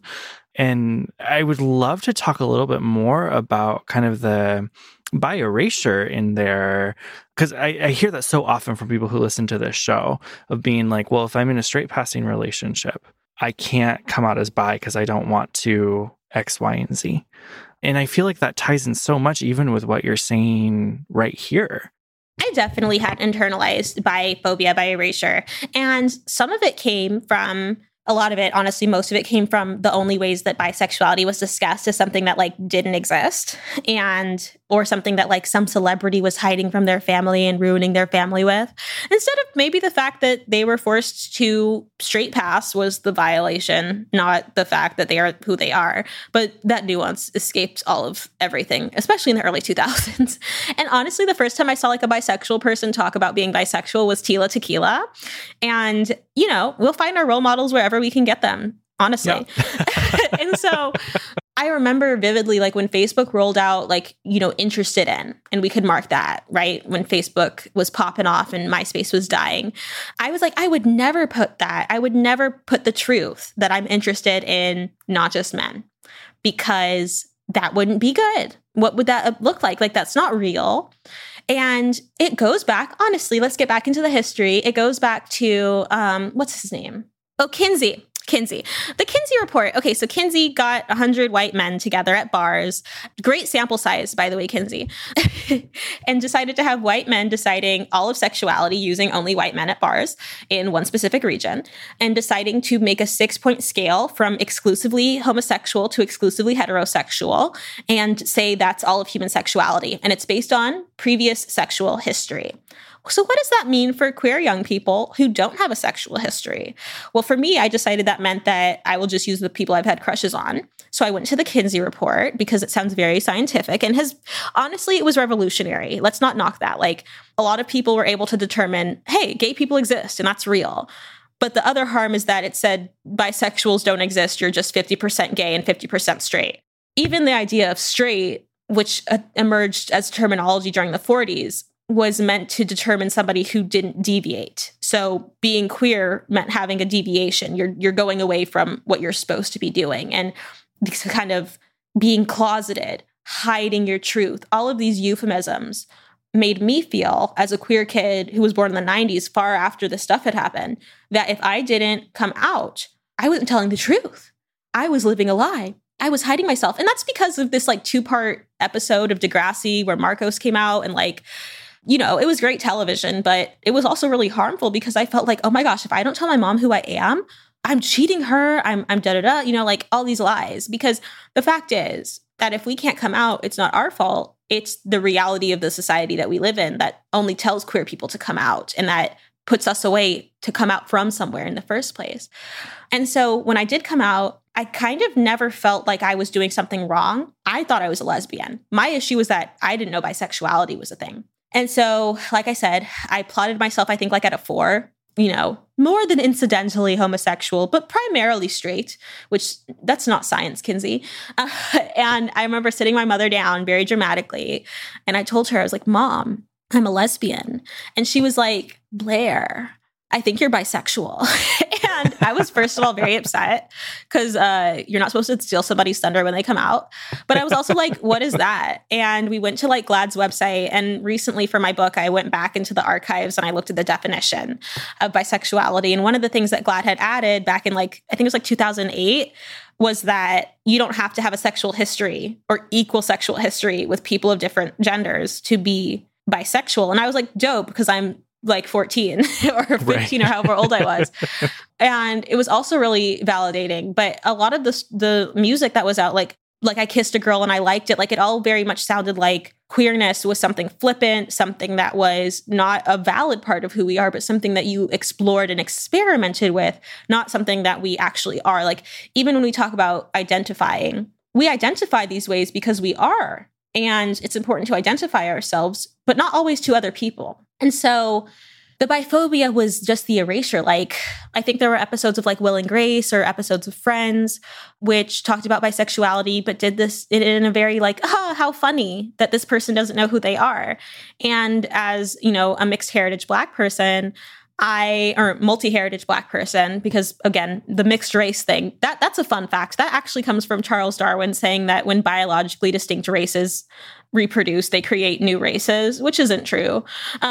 And I would love to talk a little bit more about kind of the bi erasure in there, because I hear that so often from people who listen to this show of being like, well, if I'm in a straight passing relationship, I can't come out as bi because I don't want to X, Y, and Z. And I feel like that ties in so much even with what you're saying right here. I I definitely had internalized biphobia, by erasure. And some of it came from, a lot of it, honestly, most of it came from the only ways that bisexuality was discussed as something that like didn't exist, and or something that like some celebrity was hiding from their family and ruining their family with, instead of maybe the fact that they were forced to straight pass was the violation, not the fact that they are who they are. But that nuance escaped all of everything, especially in the early 2000s. And honestly, the first time I saw like a bisexual person talk about being bisexual was Tila Tequila. And, you know, we'll find our role models wherever we can get them, honestly. Yeah. And so I remember vividly, like when Facebook rolled out, like, you know, interested in, and we could mark that, right? When Facebook was popping off and MySpace was dying, I was like, I would never put that. I would never put the truth that I'm interested in not just men, because that wouldn't be good. What would that look like? Like, that's not real. And it goes back, honestly, let's get back into the history. It goes back to, what's his name? Oh, Kinsey. The Kinsey report. Okay, so Kinsey got 100 white men together at bars. Great sample size, by the way, Kinsey. And decided to have white men deciding all of sexuality using only white men at bars in one specific region, and deciding to make a 6-point scale from exclusively homosexual to exclusively heterosexual, and say that's all of human sexuality. And it's based on previous sexual history. So what does that mean for queer young people who don't have a sexual history? Well, for me, I decided that meant that I will just use the people I've had crushes on. So I went to the Kinsey report because it sounds very scientific and honestly, it was revolutionary. Let's not knock that. Like, a lot of people were able to determine, hey, gay people exist and that's real. But the other harm is that it said bisexuals don't exist. You're just 50% gay and 50% straight. Even the idea of straight, which emerged as terminology during the 40s, was meant to determine somebody who didn't deviate. So being queer meant having a deviation. You're going away from what you're supposed to be doing, and kind of being closeted, hiding your truth. All of these euphemisms made me feel, as a queer kid who was born in the 90s, far after this stuff had happened, that if I didn't come out, I wasn't telling the truth. I was living a lie. I was hiding myself. And that's because of this like 2-part episode of Degrassi where Marcos came out, and like, you know, it was great television, but it was also really harmful because I felt like, oh my gosh, if I don't tell my mom who I am, I'm cheating her, I'm da-da-da, you know, like all these lies. Because the fact is that if we can't come out, it's not our fault. It's the reality of the society that we live in that only tells queer people to come out, and that puts us away to come out from somewhere in the first place. And so when I did come out, I kind of never felt like I was doing something wrong. I thought I was a lesbian. My issue was that I didn't know bisexuality was a thing. And so, like I said, I plotted myself, I think, like at a 4, you know, more than incidentally homosexual, but primarily straight, which that's not science, Kinsey. And I remember sitting my mother down very dramatically, and I told her, I was like, Mom, I'm a lesbian. And she was like, Blair, I think you're bisexual. And I was, first of all, very upset because you're not supposed to steal somebody's thunder when they come out. But I was also like, what is that? And we went to like GLAAD's website. And recently for my book, I went back into the archives and I looked at the definition of bisexuality. And one of the things that GLAAD had added back in like, I think it was like 2008, was that you don't have to have a sexual history or equal sexual history with people of different genders to be bisexual. And I was like, dope, because I'm like 14 or 15 right. Or however old I was. And it was also really validating. But a lot of the music that was out, like I Kissed a Girl and I Liked It, like it all very much sounded like queerness was something flippant, something that was not a valid part of who we are, but something that you explored and experimented with, not something that we actually are. Like, even when we talk about identifying, we identify these ways because we are. And it's important to identify ourselves, but not always to other people. And so the biphobia was just the erasure. Like, I think there were episodes of like Will and Grace or episodes of Friends, which talked about bisexuality, but did this in a very like, how funny that this person doesn't know who they are. And as, you know, a mixed heritage Black person, or multi-heritage Black person, because again, the mixed race thing, that's a fun fact. That actually comes from Charles Darwin saying that when biologically distinct races reproduce, they create new races, which isn't true.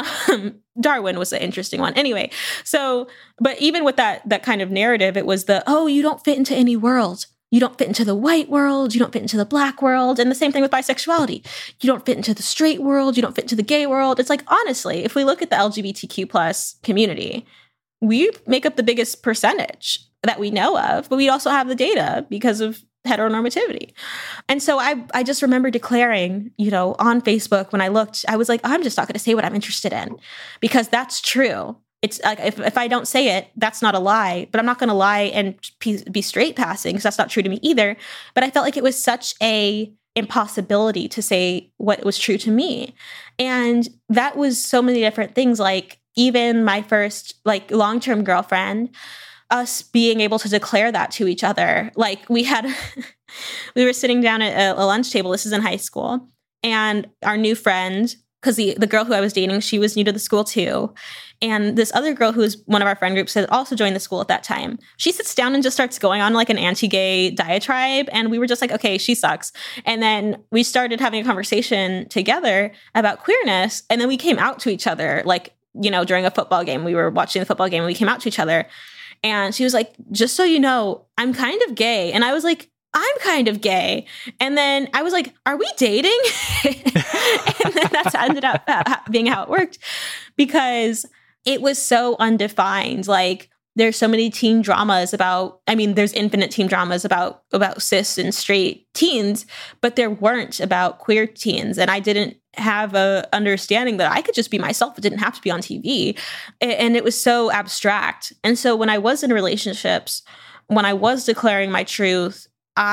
Darwin was an interesting one. Anyway, so, but even with that kind of narrative, it was you don't fit into any world. you don't fit into the white world, you don't fit into the Black world. And the same thing with bisexuality. You don't fit into the straight world, you don't fit into the gay world. It's like, honestly, if we look at the LGBTQ plus community, we make up the biggest percentage that we know of, but we also have the data because of heteronormativity. And so I just remember declaring, on Facebook when I looked, I was like, I'm just not going to say what I'm interested in because that's true. It's like, if I don't say it, that's not a lie, but I'm not going to lie and be straight passing because that's not true to me either. But I felt like it was such a impossibility to say what was true to me. And that was so many different things. Like even my first long-term girlfriend, us being able to declare that to each other. Like we were sitting down at a lunch table. This is in high school. And our new friend, because the girl who I was dating, she was new to the school too. And this other girl who was one of our friend groups had also joined the school at that time. She sits down and just starts going on like an anti-gay diatribe. And we were just like, okay, she sucks. And then we started having a conversation together about queerness. And then we came out to each other, during a football game. We were watching the football game and we came out to each other. And she was like, just so you know, I'm kind of gay. And I was like, I'm kind of gay. And then I was like, are we dating? And then that's ended up being how it worked because it was so undefined. Like there's so many teen dramas there's infinite teen dramas about cis and straight teens, but there weren't about queer teens. And I didn't have a understanding that I could just be myself. It didn't have to be on TV. And it was so abstract. And so when I was in relationships, when I was declaring my truth,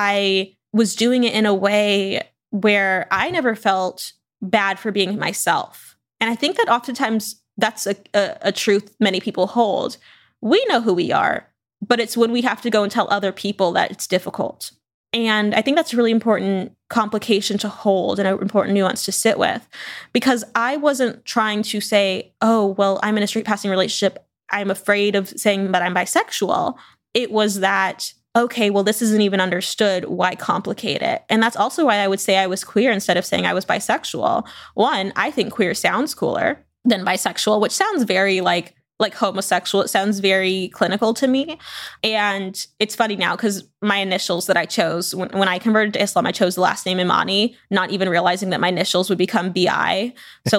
I was doing it in a way where I never felt bad for being myself. And I think that oftentimes that's a truth many people hold. We know who we are, but it's when we have to go and tell other people that it's difficult. And I think that's a really important complication to hold and an important nuance to sit with, because I wasn't trying to say, oh, well, I'm in a straight passing relationship, I'm afraid of saying that I'm bisexual. It was that, okay, well, this isn't even understood. Why complicate it? And that's also why I would say I was queer instead of saying I was bisexual. One, I think queer sounds cooler than bisexual, which sounds very like homosexual. It sounds very clinical to me. And it's funny now because my initials that I chose, when I converted to Islam, I chose the last name Imani, not even realizing that my initials would become BI. So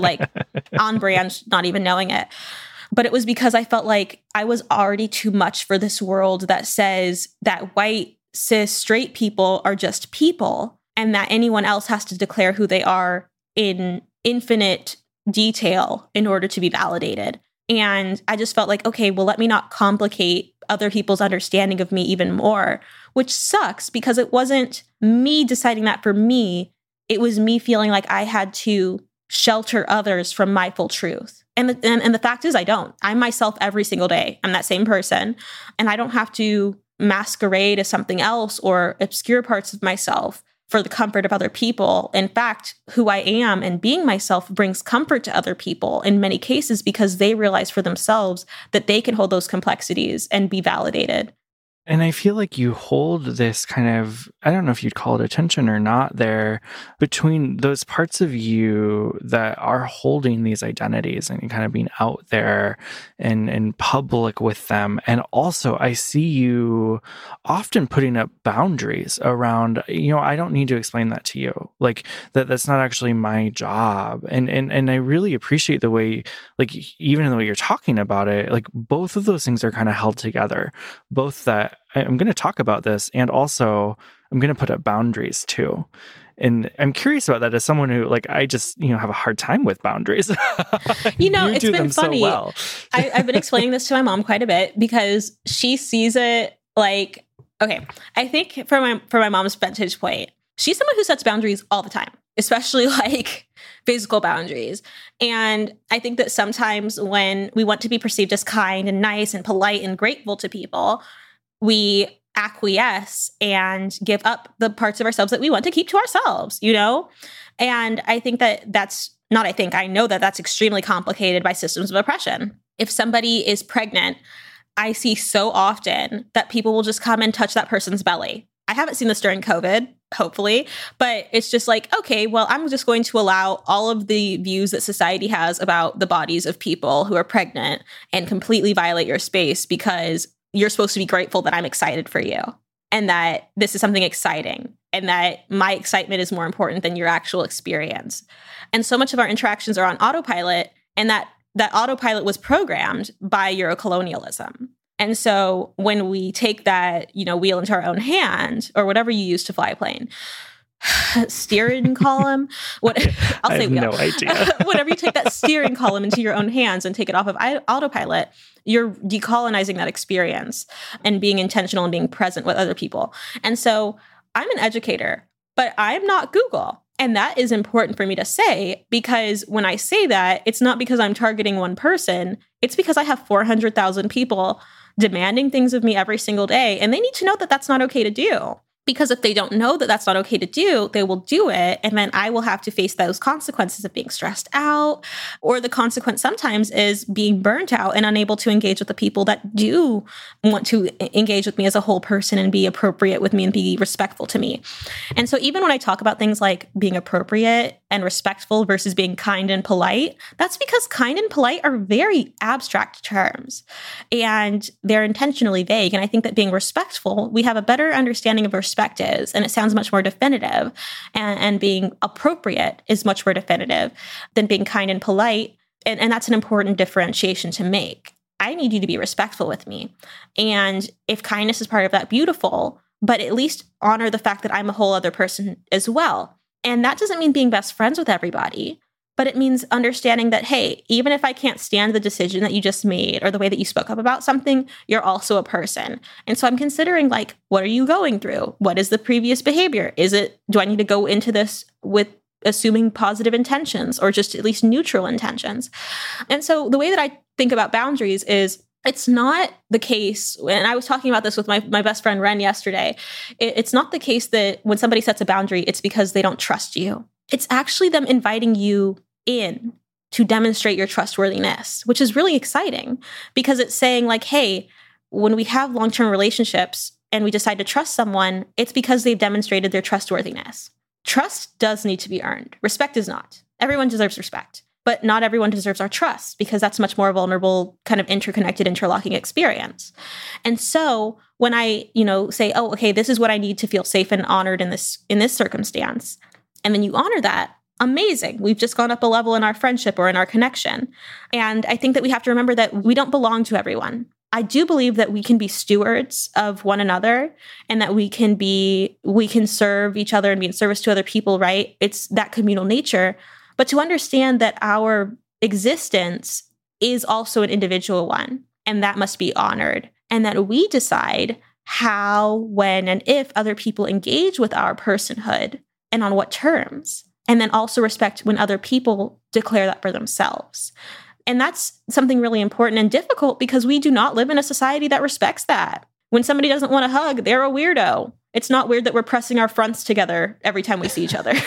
on brand, not even knowing it. But it was because I felt like I was already too much for this world that says that white, cis, straight people are just people and that anyone else has to declare who they are in infinite detail in order to be validated. And I just felt like, okay, well, let me not complicate other people's understanding of me even more, which sucks because it wasn't me deciding that for me. It was me feeling like I had to shelter others from my full truth. And the fact is I don't. I'm myself every single day. I'm that same person. And I don't have to masquerade as something else or obscure parts of myself for the comfort of other people. In fact, who I am and being myself brings comfort to other people in many cases because they realize for themselves that they can hold those complexities and be validated. And I feel like you hold this kind of, I don't know if you'd call it a tension or not there, between those parts of you that are holding these identities and kind of being out there and in public with them. And also I see you often putting up boundaries around, I don't need to explain that to you. Like that's not actually my job. And I really appreciate the way, like, even the way you're talking about it, like both of those things are kind of held together, both that I'm going to talk about this, and also I'm going to put up boundaries too. And I'm curious about that as someone who, I just, have a hard time with boundaries. It's been funny. So well. I've been explaining this to my mom quite a bit because she sees it like, okay, I think for my mom's vantage point, she's someone who sets boundaries all the time, especially physical boundaries. And I think that sometimes when we want to be perceived as kind and nice and polite and grateful to people, we acquiesce and give up the parts of ourselves that we want to keep to ourselves, And I think I know that that's extremely complicated by systems of oppression. If somebody is pregnant, I see so often that people will just come and touch that person's belly. I haven't seen this during COVID, hopefully, but it's just like, okay, well, I'm just going to allow all of the views that society has about the bodies of people who are pregnant and completely violate your space because you're supposed to be grateful that I'm excited for you. and that this is something exciting, and that my excitement is more important than your actual experience. And so much of our interactions are on autopilot, and that autopilot was programmed by Eurocolonialism. And so when we take that, wheel into our own hand, or whatever you use to fly a plane, steering column, I'll say wheel. No idea. Whenever you take that steering column into your own hands and take it off of autopilot, you're decolonizing that experience and being intentional and being present with other people. And so I'm an educator, but I'm not Google. And that is important for me to say, because when I say that, it's not because I'm targeting one person. It's because I have 400,000 people demanding things of me every single day. And they need to know that that's not okay to do. Because if they don't know that that's not okay to do, they will do it. And then I will have to face those consequences of being stressed out. Or the consequence sometimes is being burnt out and unable to engage with the people that do want to engage with me as a whole person and be appropriate with me and be respectful to me. And so even when I talk about things like being appropriate and respectful versus being kind and polite, that's because kind and polite are very abstract terms. And they're intentionally vague. And I think that being respectful, we have a better understanding of respect is, and it sounds much more definitive, and being appropriate is much more definitive than being kind and polite. And that's an important differentiation to make. I need you to be respectful with me. And if kindness is part of that, beautiful, but at least honor the fact that I'm a whole other person as well. And that doesn't mean being best friends with everybody, but it means understanding that, hey, even if I can't stand the decision that you just made or the way that you spoke up about something, you're also a person. And so I'm considering, like, what are you going through? What is the previous behavior? Do I need to go into this with assuming positive intentions or just at least neutral intentions? And so the way that I think about boundaries is, it's not the case, and I was talking about this with my best friend Ren yesterday, it's not the case that when somebody sets a boundary, it's because they don't trust you. It's actually them inviting you in to demonstrate your trustworthiness, which is really exciting, because it's saying, like, hey, when we have long-term relationships and we decide to trust someone, it's because they've demonstrated their trustworthiness. Trust does need to be earned. Respect is not. Everyone deserves respect, but not everyone deserves our trust, because that's much more vulnerable, kind of interconnected, interlocking experience. And so when I, say, oh, okay, this is what I need to feel safe and honored in this circumstance, and then you honor that, amazing. We've just gone up a level in our friendship or in our connection. And I think that we have to remember that we don't belong to everyone. I do believe that we can be stewards of one another, and that we can serve each other and be in service to other people, right? It's that communal nature. But to understand that our existence is also an individual one, and that must be honored, and that we decide how, when, and if other people engage with our personhood and on what terms. And then also respect when other people declare that for themselves. And that's something really important and difficult, because we do not live in a society that respects that. When somebody doesn't want to hug, they're a weirdo. It's not weird that we're pressing our fronts together every time we see each other.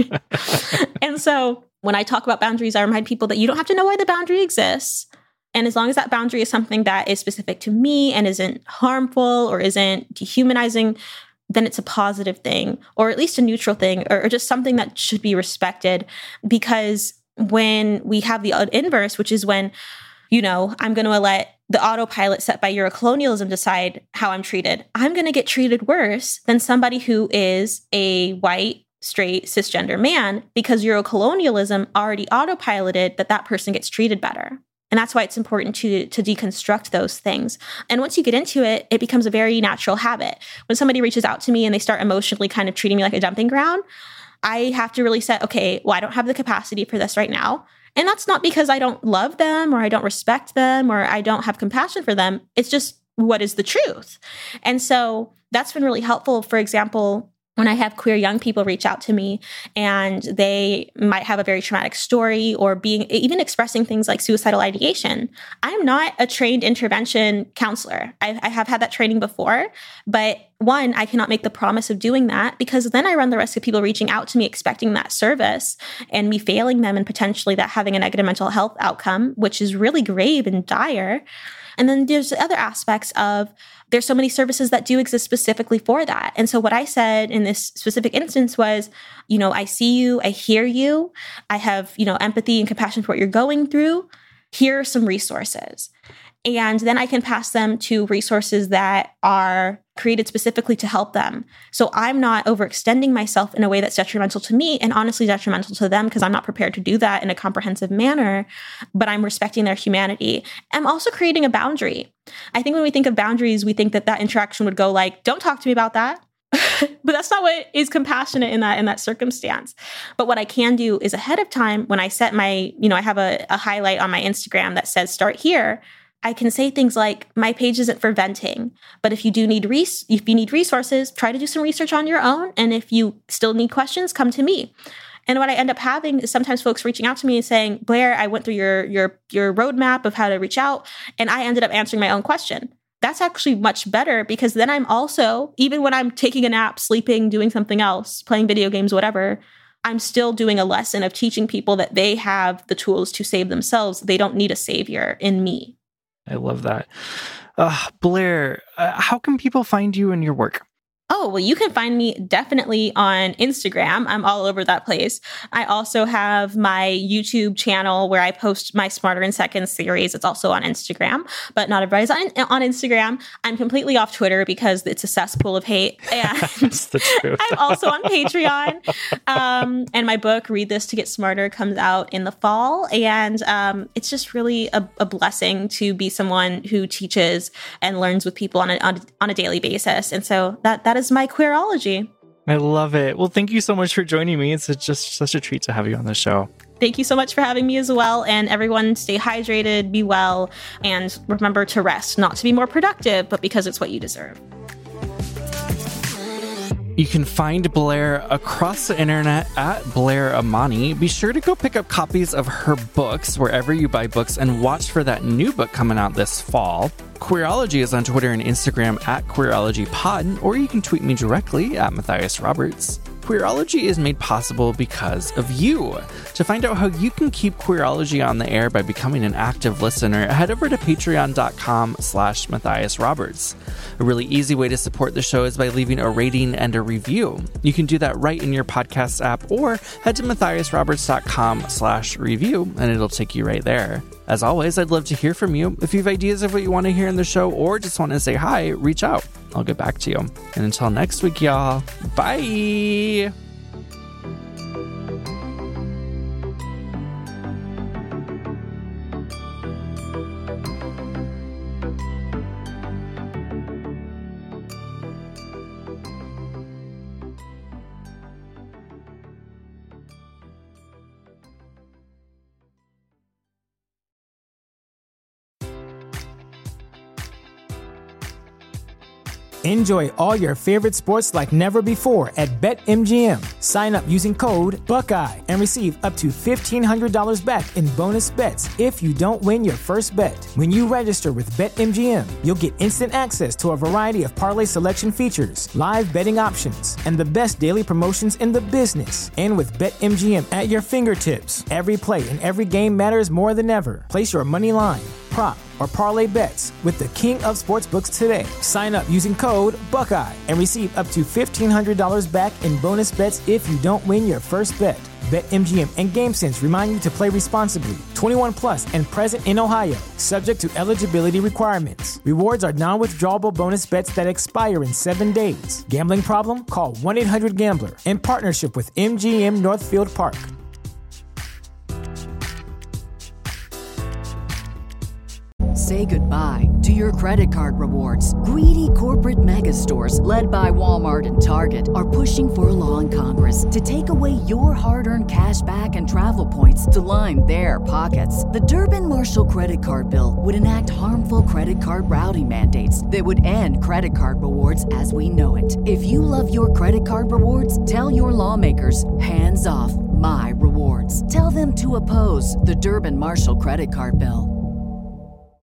And so when I talk about boundaries, I remind people that you don't have to know why the boundary exists. And as long as that boundary is something that is specific to me and isn't harmful or isn't dehumanizing, then it's a positive thing, or at least a neutral thing, or just something that should be respected. Because when we have the inverse, which is when, I'm going to let the autopilot set by Eurocolonialism decide how I'm treated, I'm going to get treated worse than somebody who is a white, straight, cisgender man, because Eurocolonialism already autopiloted that person gets treated better. And that's why it's important to deconstruct those things. And once you get into it, it becomes a very natural habit. When somebody reaches out to me and they start emotionally kind of treating me like a dumping ground, I have to really say, okay, well, I don't have the capacity for this right now. And that's not because I don't love them or I don't respect them or I don't have compassion for them. It's just what is the truth. And so that's been really helpful. For example, when I have queer young people reach out to me and they might have a very traumatic story or even expressing things like suicidal ideation, I'm not a trained intervention counselor. I have had that training before, but one, I cannot make the promise of doing that, because then I run the risk of people reaching out to me expecting that service and me failing them and potentially that having a negative mental health outcome, which is really grave and dire. And then there's other aspects of there's so many services that do exist specifically for that. And so what I said in this specific instance was, I see you, I hear you, I have, empathy and compassion for what you're going through. Here are some resources. And then I can pass them to resources that are created specifically to help them. So I'm not overextending myself in a way that's detrimental to me and honestly detrimental to them because I'm not prepared to do that in a comprehensive manner, but I'm respecting their humanity. I'm also creating a boundary. I think when we think of boundaries, we think that that interaction would go like, don't talk to me about that. But that's not what is compassionate in that circumstance. But what I can do is ahead of time, when I set my, I have a highlight on my Instagram that says start here, I can say things like, my page isn't for venting, but if you need resources, try to do some research on your own. And if you still need questions, come to me. And what I end up having is sometimes folks reaching out to me and saying, Blair, I went through your roadmap of how to reach out, and I ended up answering my own question. That's actually much better because then I'm also, even when I'm taking a nap, sleeping, doing something else, playing video games, whatever, I'm still doing a lesson of teaching people that they have the tools to save themselves. They don't need a savior in me. I love that. Blair, how can people find you and your work? Oh, well, you can find me definitely on Instagram. I'm all over that place. I also have my YouTube channel where I post my Smarter in Seconds series. It's also on Instagram, but not everybody's on Instagram. I'm completely off Twitter because it's a cesspool of hate. And That's the truth. I'm also on Patreon. And my book, Read This to Get Smarter, comes out in the fall. And it's just really a blessing to be someone who teaches and learns with people on a daily basis. And so that is my Queerology. I love it. Well, thank you so much for joining me. It's just such a treat to have you on the show. Thank you so much for having me as well. And everyone stay hydrated, be well, and remember to rest, not to be more productive, but because it's what you deserve. You can find Blair across the internet at Blair Amani. Be sure to go pick up copies of her books wherever you buy books and watch for that new book coming out this fall. Queerology is on Twitter and Instagram at QueerologyPod, or you can tweet me directly at Matthias Roberts. Queerology is made possible because of you. To find out how you can keep Queerology on the air by becoming an active listener, head over to patreon.com/Matthias Roberts. A really easy way to support the show is by leaving a rating and a review. You can do that right in your podcast app or head to matthiasroberts.com/review and it'll take you right there. As always, I'd love to hear from you. If you have ideas of what you want to hear in the show or just want to say hi, reach out. I'll get back to you. And until next week, y'all, bye! Enjoy all your favorite sports like never before at BetMGM. Sign up using code Buckeye and receive up to $1,500 back in bonus bets if you don't win your first bet. When you register with BetMGM, you'll get instant access to a variety of parlay selection features, live betting options, and the best daily promotions in the business. And with BetMGM at your fingertips, every play and every game matters more than ever. Place your money line, prop, or parlay bets with the king of sportsbooks today. Sign up using code Buckeye and receive up to $1,500 back in bonus bets if you don't win your first bet. BetMGM and GameSense remind you to play responsibly. 21 plus and present in Ohio, subject to eligibility requirements. Rewards are non-withdrawable bonus bets that expire in 7 days. Gambling problem? Call 1-800-GAMBLER in partnership with MGM Northfield Park. Say goodbye to your credit card rewards. Greedy corporate mega stores, led by Walmart and Target, are pushing for a law in Congress to take away your hard-earned cash back and travel points to line their pockets. The Durbin-Marshall credit card bill would enact harmful credit card routing mandates that would end credit card rewards as we know it. If you love your credit card rewards, tell your lawmakers, hands off my rewards. Tell them to oppose the Durbin-Marshall credit card bill.